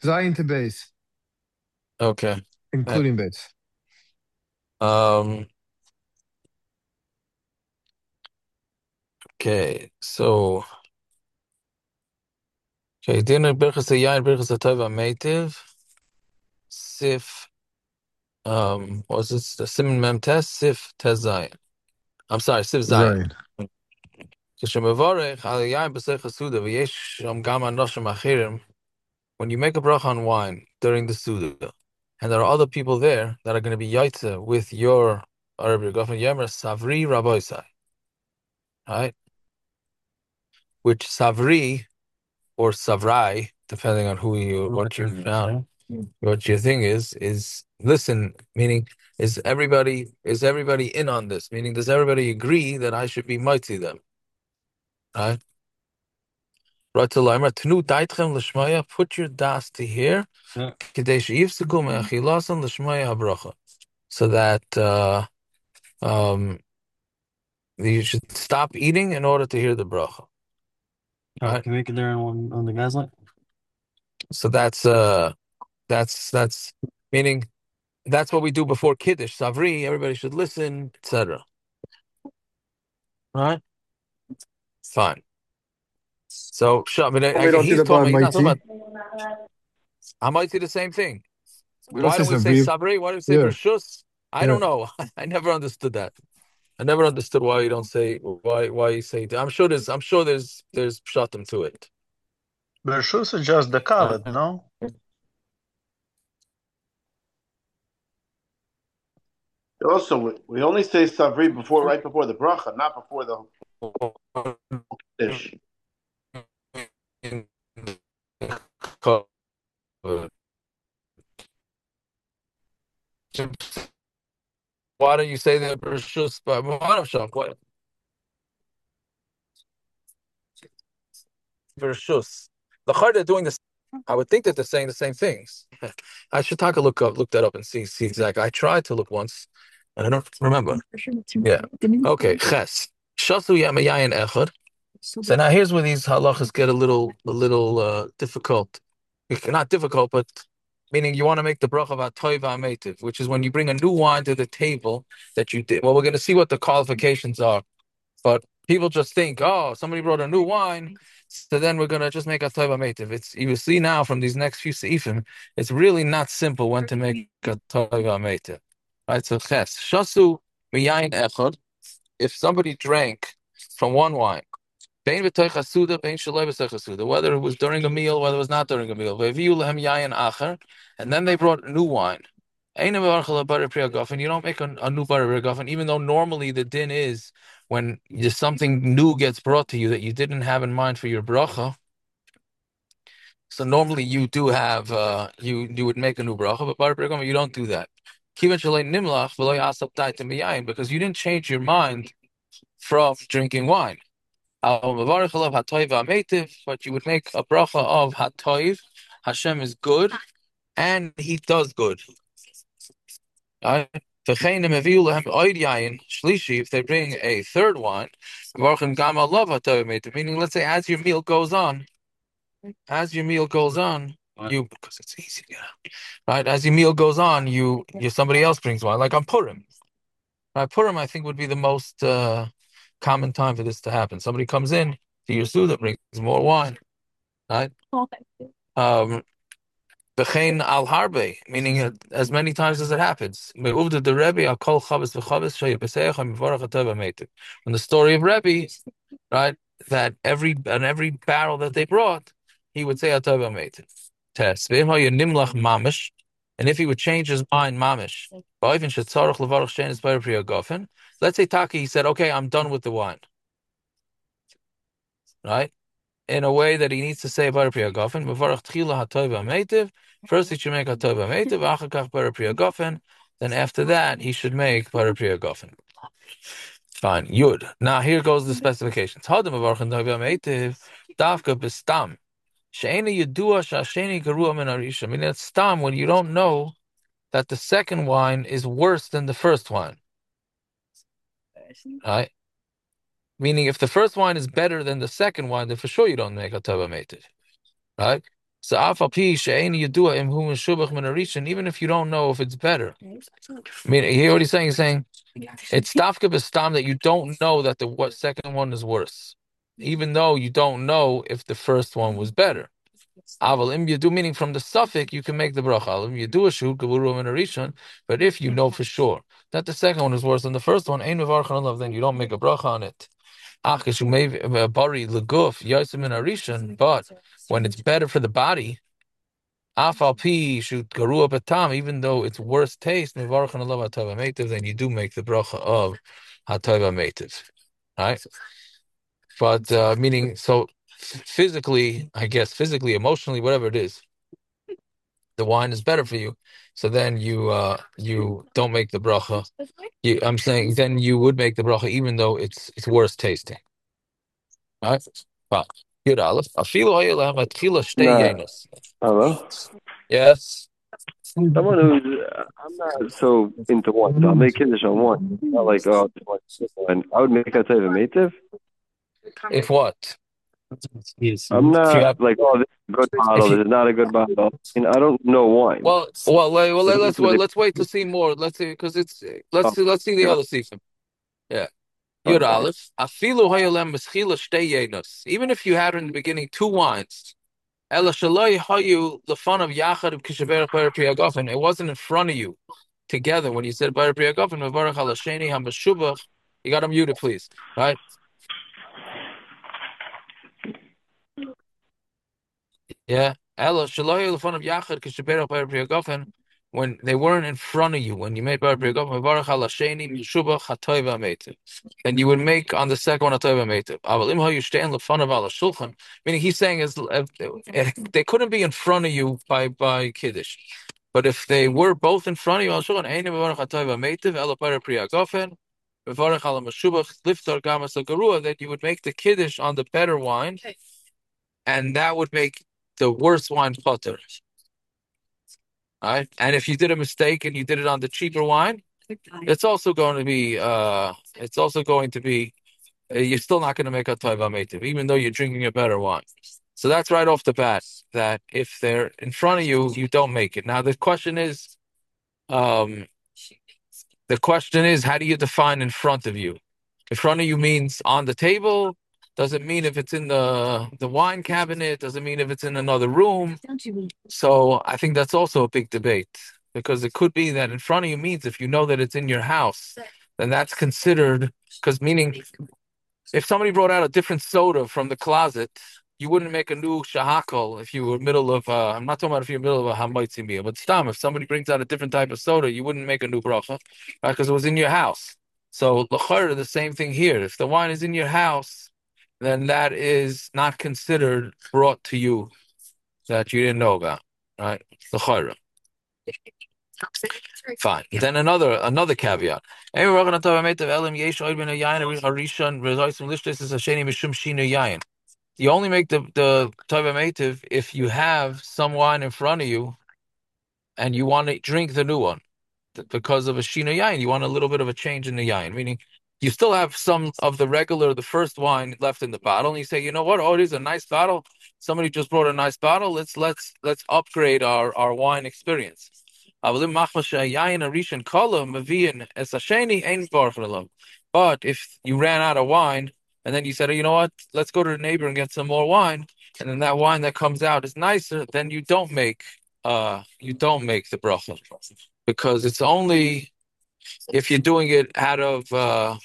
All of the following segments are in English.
Zion to base, Okay. including base. Um, okay. So, okay, dinner birchas yain birchas tova meitiv sif was this the simon mem test sif tez zion. I'm sorry, sif zion. Zion. כשמבורך על יין בסך הסעודה ויש שם גם אנשים אחרים, when you make a bracha on wine during the Suda, and there are other people there that are going to be yaitza with your Arabic Gofen Yemer Savri Rabboisai, right? Which Savri or Savrai, depending on what you found, what your thing is listen, meaning is everybody in on this? Meaning, does everybody agree that I should be mighty them, right? Right to Laimer, Tnu Daitchem Lishmaya, put your das to here, Kadesh Yivsikum Achilasan Lishmaya Habracha. So that you should stop eating in order to hear the bracha. Right? Can we make it there on the guy's line? So that's meaning that's what we do before Kiddush. Savri, everybody should listen, etc. Right? Fine. So We don't do he's the talking bar about, he's not talking mighty. about, I might see the same thing. We don't Why say don't we say Savri. Savri? Why do we say Yeah, Vershus? I yeah. don't know. I never understood that. I never understood why you don't say why you say that. I'm sure there's pshatim to it. Bershus is just the kavod, no? Also, we only say savri right before the bracha, not before the dish. Why don't you say that Bershus? But what Bershus? The they're doing this. I would think that they're saying the same things. I should look that up and see exactly. I tried to look once, and I don't remember. Yeah. Okay. Ches. Shasu yamayayin echad. So now here's where these halachas get a little difficult. Not difficult, but meaning you want to make the bracha of atoiva ametiv, which is when you bring a new wine to the table that you did. Well, we're going to see what the qualifications are, but people just think, oh, somebody brought a new wine, so then we're going to just make a atoiva ametiv. It's you will see now from these next few seifim, it's really not simple when to make a atoiva ametiv. Right? So ches shasu miyayin echad. If somebody drank from one wine. Whether it was during a meal, whether it was not during a meal. And then they brought new wine. And you don't make a new bar, even though normally the din is when something new gets brought to you that you didn't have in mind for your bracha. So normally you do have you would make a new bracha, but bar you don't do that. Because you didn't change your mind from drinking wine. But you would make a bracha of hatoiv. Hashem is good, and He does good. Right? If they bring a third wine, meaning, let's say, as your meal goes on, because it's easy, right? As your meal goes on, somebody else brings wine, like on Purim. Right? Purim, I think, would be the most common time for this to happen. Somebody comes in to your suda, brings more wine, right? V'chein al harbe, meaning as many times as it happens. Me'uvda the Rebbe al kol chavis v'chavis sheyapeseach ha'mivarach atov ha'metiv. From the story of Rebbe, right, that every barrel that they brought, he would say atov ha'metiv. Test. Ve'im ha'yu nimlach mamish, and if he would change his mind mamish, ba'oivin shetzarach levarach she'enis b'er priya gofen. Let's say Taki, he said, okay, I'm done with the wine, right? In a way that he needs to say Bar Priya Gofen. First he should make Hatova Meitiv, Achakach Bar Priya Gofen. Then after that he should make Bar Priya Gofen. Fine. Yud. Now here goes the specifications. Hadam Avarchan Tova Meitiv, Davka Bistam. She'ena Yedua Shasheni Garua Min Arisha. I mean, it's Stam when you don't know that the second wine is worse than the first wine. Right? Meaning, if the first wine is better than the second wine, then for sure you don't make a tova meitiv, right? So even if you don't know if it's better. I mean, he's saying it's dafka b'stam that you don't know that the second one is worse, even though you don't know if the first one was better. Aval im yadu, meaning from the suffix you can make the bracha. Im yadu shu gevuru min harishon, but if you know for sure that the second one is worse than the first one, ein mevarchan alav, then you don't make a bracha on it. Ach, you may bari leguf yosem min harishon, but when it's better for the body, afal pi should garu batam, even though it's worse taste, mevarchan alav hatova meitiv, then you do make the bracha of hatova meitiv, right? But meaning, so physically, I guess, physically, emotionally, whatever it is, the wine is better for you. So then you don't make the bracha. I'm saying then you would make the bracha even though it's worse tasting. All right? Well, good Aleph. Nah, hello? Yes. Someone who's, I'm not so into one, so I'll make Kiddush on one. Not like, oh, one. I would make that type of native. If what? Yes. I'm If you not have, like, oh, this is a good bottle, this is not a good bottle. And I don't know wine. let's wait to see more. Let's see, because let's see the other season. Yeah. Yud Aleph. Afilu hayalem meschila shtei yenos. Even if you had in the beginning two wines, ela shaloi hayu lefanav yachad of kishaberach bar priyagofen. It wasn't in front of you together when you said bar priyagofen mevarach halasheni hamashubach. You got to mute it, please. Right? Yeah. Ela shaloi lefanav yachad kishaberach bar priyagofen. When they weren't in front of you, when you made bar priyagofen mevarach halasheni mishubach hatoiva meitiv, then you would make on the second one hatoiva meitiv. Aval im hayu shtein lefanav ala shulchan. Meaning he's saying is they couldn't be in front of you by kiddush, but if they were both in front of you al shulchan, ein mevarach hatoiva meitiv ela bar priyagofen mevarach ala mishubach liftar gamas garua, that you would make the kiddush on the better wine, and that would make the worse wine potter. All right, and if you did a mistake and you did it on the cheaper wine, it's also going to be you're still not going to make a taiva meitiv, even though you're drinking a better wine. So that's right off the bat, that if they're in front of you, you don't make it. Now the question is, how do you define in front of you? In front of you means on the table. Does it mean if it's in the wine cabinet? Does it mean if it's in another room? So I think that's also a big debate, because it could be that in front of you means if you know that it's in your house, then that's considered, because meaning if somebody brought out a different soda from the closet, you wouldn't make a new shahakol if you were middle of I'm not talking about if you're middle of a hamaitzi meal, but stam, if somebody brings out a different type of soda, you wouldn't make a new bracha, right? Because it was in your house. So l'chayr, the same thing here. If the wine is in your house, then that is not considered brought to you that you didn't know about, right? L'chayr. Fine. Then another caveat. You only make the tova meitiv if you have some wine in front of you and you want to drink the new one because of a shina yain. You want a little bit of a change in the yain, meaning you still have some of the first wine left in the bottle, and you say, you know what? Oh, it is a nice bottle. Somebody just brought a nice bottle. Let's upgrade our wine experience. But if you ran out of wine and then you said, oh, you know what, let's go to the neighbor and get some more wine, and then that wine that comes out is nicer, then you don't make the bracha, because it's only if you're doing it out of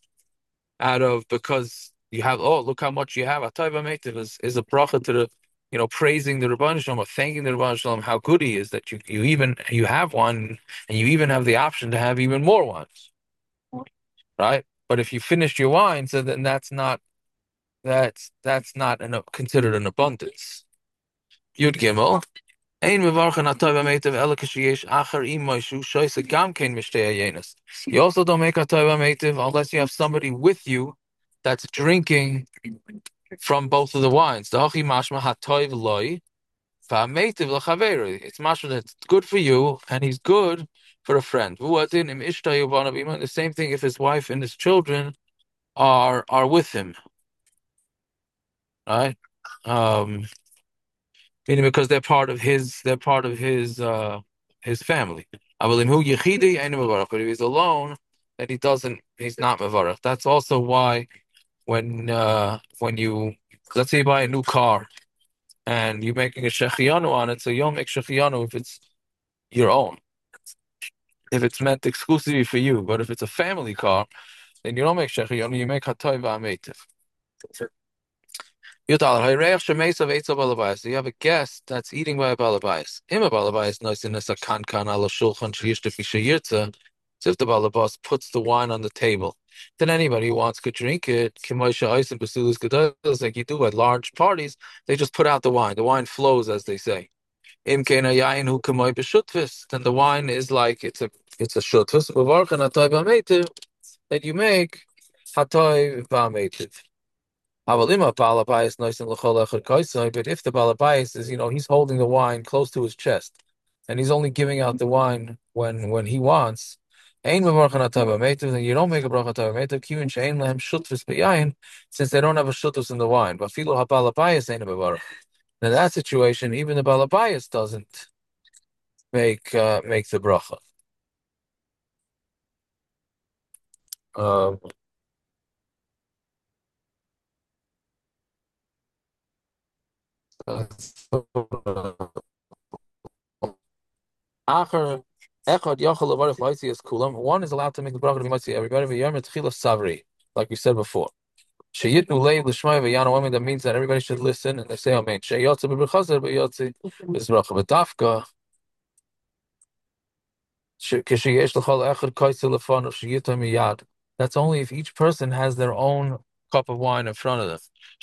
because you have, oh, look how much you have. A taiva meitiv is a bracha to the, praising the Rebbeinu Shalom, or thanking the Rebbeinu Shalom how good he is, that you have one, and you even have the option to have even more wines, right? But if you finished your wine, so then that's not considered an abundance. Yud Gimel. You also don't make a taiva meitiv unless you have somebody with you that's drinking from both of the wines. The hachi mashma hatoiv loy, va'meitiv l'chaveri. It's mashma that's good for you, and he's good for a friend. The same thing if his wife and his children are with him, right? Meaning because they're part of his family. But if he's alone, then he's not mevarach. That's also why when you, let's say you buy a new car and you're making a shechianu on it, so you don't make shechianu if it's your own. If it's meant exclusively for you, but if it's a family car, then you don't make shechianu, you make hatay v'ameitiv. You have a guest that's eating by a balabais. A balabais noisiness a kan ala shulchan sheyirta. So if the balabas puts the wine on the table, then anybody who wants to drink it, like you do at large parties, they just put out the wine. The wine flows, as they say. Then the wine is like it's a shutfus that you make hatay v'ameitiv. But if the balabais is, he's holding the wine close to his chest, and he's only giving out the wine when he wants, then you don't make a bracha tavametiv, since they don't have a shutfus in the wine. But in that situation, even the balabais doesn't make the bracha. One is allowed to make the bracha to everybody, like we said before. That means that everybody should listen and they say amen. That's only if each person has their own cup of wine in front of them.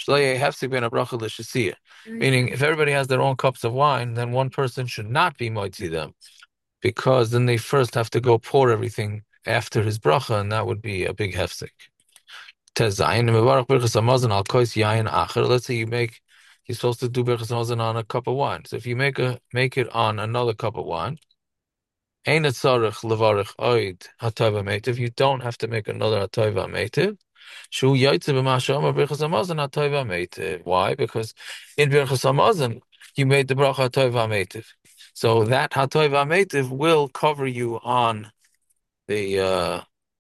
Meaning, if everybody has their own cups of wine, then one person should not be moitzi them, because then they first have to go pour everything after his bracha, and that would be a big hefsek. Let's say you're supposed to do berachas hamazon on a cup of wine. So if you make it on another cup of wine, you don't have to make another hatay v'ameitiv. Why? Because in berachas hamazon you made the bracha hatay v'ameitiv, so that hatay v'ameitiv will cover you on the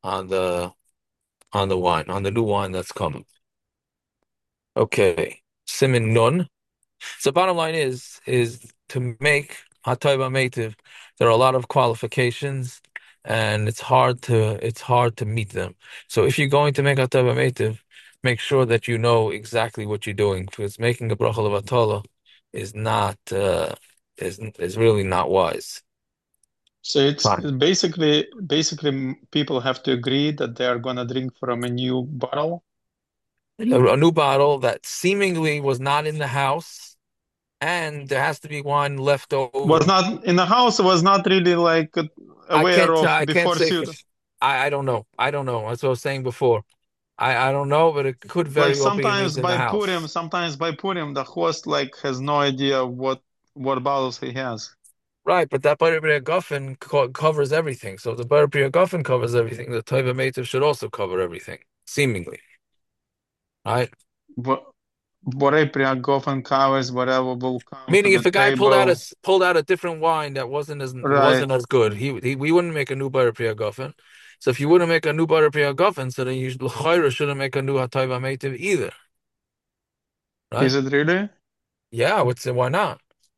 wine, on the new wine that's coming. Okay, simin nun. So bottom line is to make hatay v'ameitiv, there are a lot of qualifications, and it's hard to meet them. So if you're going to make hatay v'ameitiv, make sure that you know exactly what you're doing, because making a bracha levatala is not is really not wise. So it's basically people have to agree that they are gonna drink from a new bottle. A new bottle that seemingly was not in the house, and there has to be wine left over. Was not in the house. Was not really like aware of before suit. I don't know. That's what I was saying before. I don't know, but it could very well be in the house. Sometimes by Purim, the host has no idea what bottles he has. Right, but that Bar Bria Guffin covers everything. So if the Bar Bria Guffin covers everything, the Taiva Meitiv should also cover everything, seemingly. Right? Bar Bria Guffin covers whatever will come. Meaning, if a guy pulled out a different wine that wasn't as good, we wouldn't make a new Bar Bria Guffin. So if you wouldn't make a new Bar Bria Guffin, so then you shouldn't make a new Hataiva Meitiv either. Right? Is it really? Yeah, I would say why not?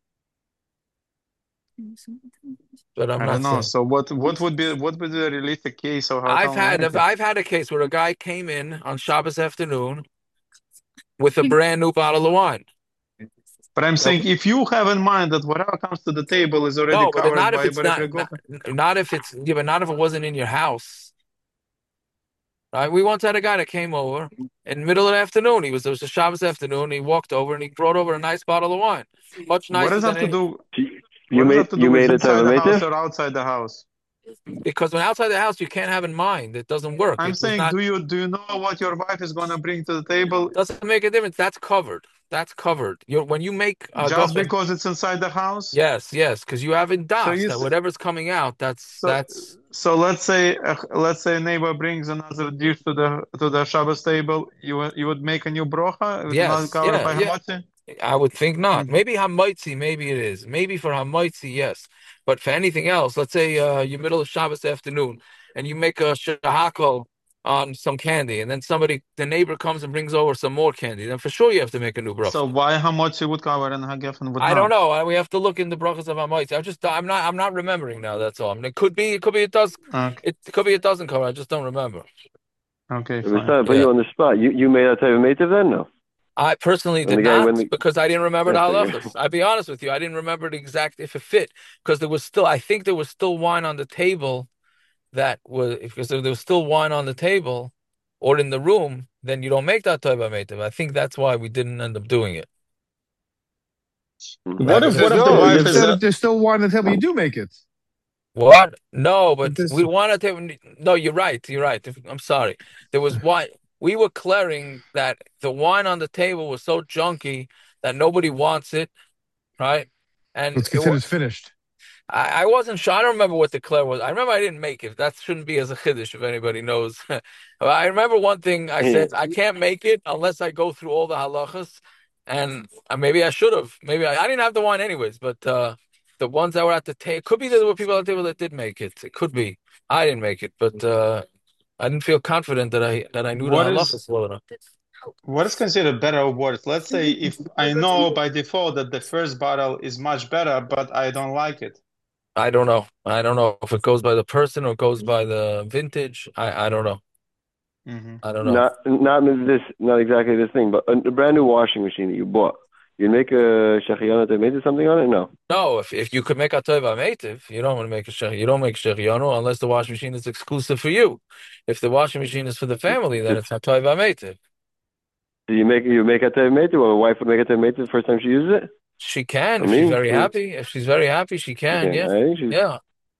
But I don't know. So what would be the realistic case of how I've had a case where a guy came in on Shabbos afternoon with a brand new bottle of wine. But I'm saying, if you have in mind that whatever comes to the table is already covered by not if it wasn't in your house. Right? We once had a guy that came over in the middle of the afternoon. It was a Shabbos afternoon. He walked over and he brought over a nice bottle of wine, much nicer. What does that have to do? You made it inside the house or outside the house? Because when outside the house, you can't have in mind. It doesn't work. I'm saying, do you know what your wife is going to bring to the table? Doesn't make a difference. That's covered. When you make just because it's inside the house. Yes, because you have in das that whatever's coming out. That's. So let's say a neighbor brings another dish to the Shabbos table. You would make a new brocha. Yes, I would think not. Maybe Hamaitzi, maybe it is. Maybe for Hamaitzi, yes. But for anything else, let's say you're middle of Shabbos afternoon and you make a shahakol on some candy, and then the neighbor comes and brings over some more candy, then for sure you have to make a new bracha. So why Hamotzi would cover and Hagefen would I not? don't know. We have to look in the brachas of Hamaitzi. I'm not remembering now. That's all. I mean, it could be it does. Okay. It could be it doesn't cover. I just don't remember. Okay, If it's fine. put you on the spot, you made that type of mative then? No. I personally When did the guy- not when the- because I didn't remember the That's okay. halachas. I'll be honest with you. I didn't remember the exact if it fit because I think there was still wine on the table because if there was still wine on the table or in the room, then you don't make that type of meitav. I think that's why we didn't end up doing it. What if There's the no, wife you is said if there's still wine on the table, you do make it. What? No, but This- we wanted to. No, you're right. You're right. I'm sorry. There was wine. We were clearing that the wine on the table was so junky that nobody wants it, right? And It's considered finished. I wasn't sure. I don't remember what the Claire was. I remember I didn't make it. That shouldn't be as a chiddush if anybody knows. But I remember one thing I said, I can't make it unless I go through all the halachas. And maybe I should have. Maybe I didn't have the wine anyways, but the ones that were at the table, could be there were people at the table that did make it. It could be. I didn't make it, but I didn't feel confident that I knew What the is- halachas well enough. What is considered better or worse? Let's say if I know by default that the first bottle is much better, but I don't like it. I don't know. I don't know if it goes by the person or goes by the vintage. I don't know. Mm-hmm. I don't know. Not exactly this thing, but a brand new washing machine that you bought. You make a shechiyana that made something on it? No. No, if you could make a tova meitiv, you don't want to make you don't make shechianu unless the washing machine is exclusive for you. If the washing machine is for the family, then it's a tova meitiv. Do you make a type of mative, or a wife would make a type of mative the first time she uses it? She can I if mean, she's very yeah. happy. If she's very happy, she can. Okay, Yeah, I think she's- yeah,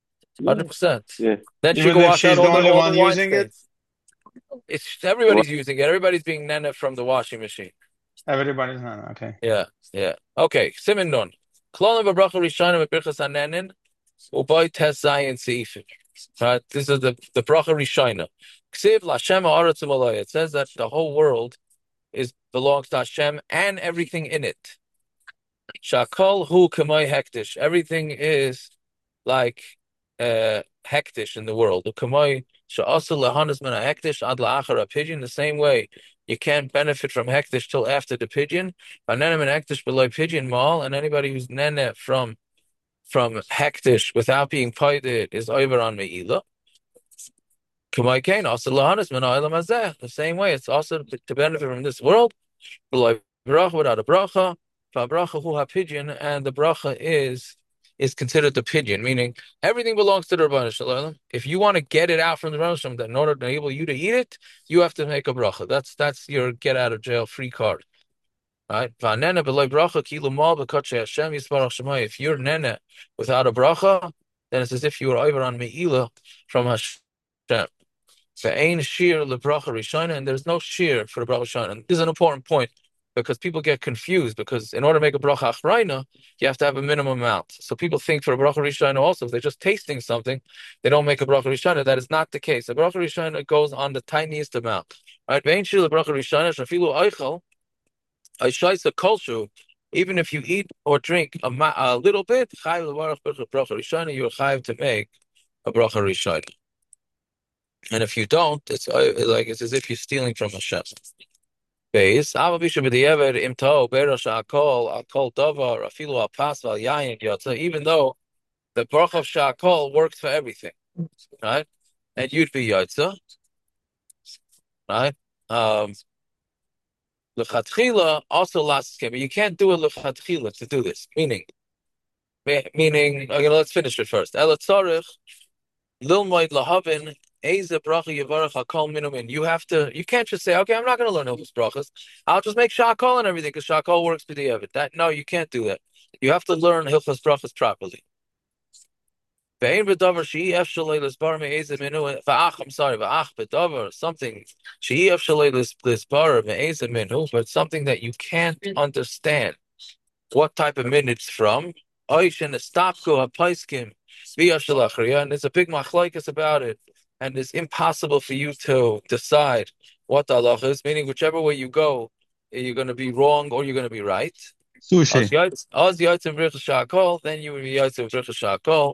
100%. Yeah. Then she Even can if wash she's out the only all one the wine using it? stains. It's everybody's using it. Everybody's being nene from the washing machine. Everybody's not okay. Yeah, yeah. Okay, Simin Nun. Klonim v'bracha rishonim v'birchas hanenin u'boi tes zayin seifim. Right, this is the bracha rishona. Ksiv l'Hashem ha'aretz u'malaya. It says that the whole world belongs to Hashem and everything in it. Shakol hu k'may hektish. Everything is like hektish in the world. K'may she'asel lehanas min hektish ad la'achar ha'pidyon. The same way you can't benefit from hektish till after the pidyon. V'nene min hektish below pidyon mal, and anybody who's nene from hektish without being paided is over on meila. K'may kain asel lehanas min ha'olam hazeh. The same way it's also to benefit from this world. Below bracha without a bracha. Bracha hu hapidyon, and the bracha is considered the pidyon, meaning everything belongs to the Rebbeinu Shalom. If you want to get it out from the Rebbeinu Shalom, that in order to enable you to eat it, you have to make a bracha. That's your get out of jail free card, right? V'anena b'loy bracha kilu mal b'kotshei Hashem yisbarach shemayim. If you're nene without a bracha, then it's as if you were over on meila from Hashem. Ve'ein shir lebracha rishona, and there's no shir for the bracha rishona. And this is an important point, because people get confused, because in order to make a bracha achrayna, you have to have a minimum amount. So people think for a bracha rishona also, if they're just tasting something, they don't make a bracha rishona. That is not the case. A bracha rishona goes on the tiniest amount. Right? Even if you eat or drink a little bit, you're chayav to make a bracha rishona. And if you don't, it's as if you're stealing from Hashem. Even though the bracha of shakol works for everything, right? And you'd be yotza, right? L'chatchila also lasts, but you can't do a l'chatchila to do this. Meaning, okay, let's finish it first. Elatzarich lilmoid lahavin. You can't just say, okay, I'm not going to learn Hilchos Brachas. I'll just make Shakol and everything, because Shakol works for the Evid. No, you can't do that. You have to learn Hilchos Brachas properly. But something that you can't understand what type of min it's from. And there's a big machlokes about it. And it's impossible for you to decide what the halacha is, meaning whichever way you go, you're going to be wrong or you're going to be right. Sushi. Oz Yotze Bricha Shakol, then you would be Yotze Bricha Shakol.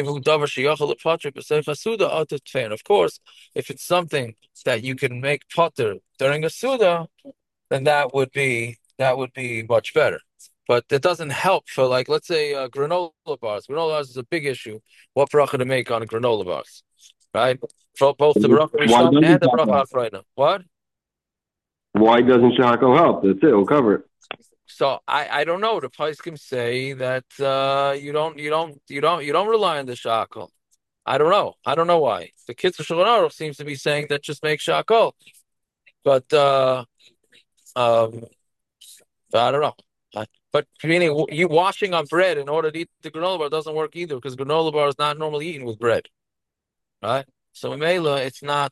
Of course, if it's something that you can make potter during a Suda, then that would be much better. But it doesn't help for, like, let's say granola bars. Granola bars is a big issue. What bracha to make on a granola bars, right? For both the bracha Rishon and the bracha Afraina. What? Why doesn't Shako help? That's it. We'll cover it. So I don't know. The Paiskim say that you don't rely on the shakol. I don't know. I don't know why. The Kitzur Shulchan Aruch seems to be saying that just make shakol, but I don't know. But meaning you washing on bread in order to eat the granola bar doesn't work either, because granola bar is not normally eaten with bread, right? So Mela, it's not.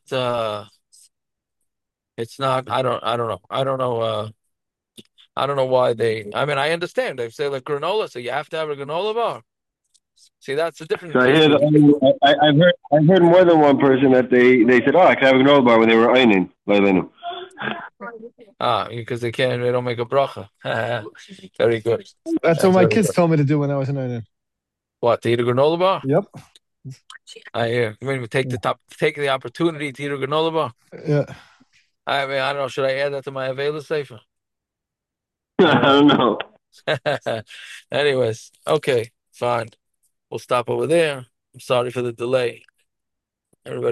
It's not. I don't know. I don't know. I don't know why they. I mean, I understand. They say like granola, so you have to have a granola bar. See, that's a different. So I've heard more than one person that they said, "Oh, I can have a granola bar" when they were ironing. Because they don't make a bracha. Very good. That's what my kids told me to do when I was in Ireland. What, to eat a granola bar? Yep. I hear. You mean take the opportunity to eat a granola bar? Yeah. I mean, I don't know. Should I add that to my Avela Sefer? I don't know. Anyways, okay, fine. We'll stop over there. I'm sorry for the delay. Everybody.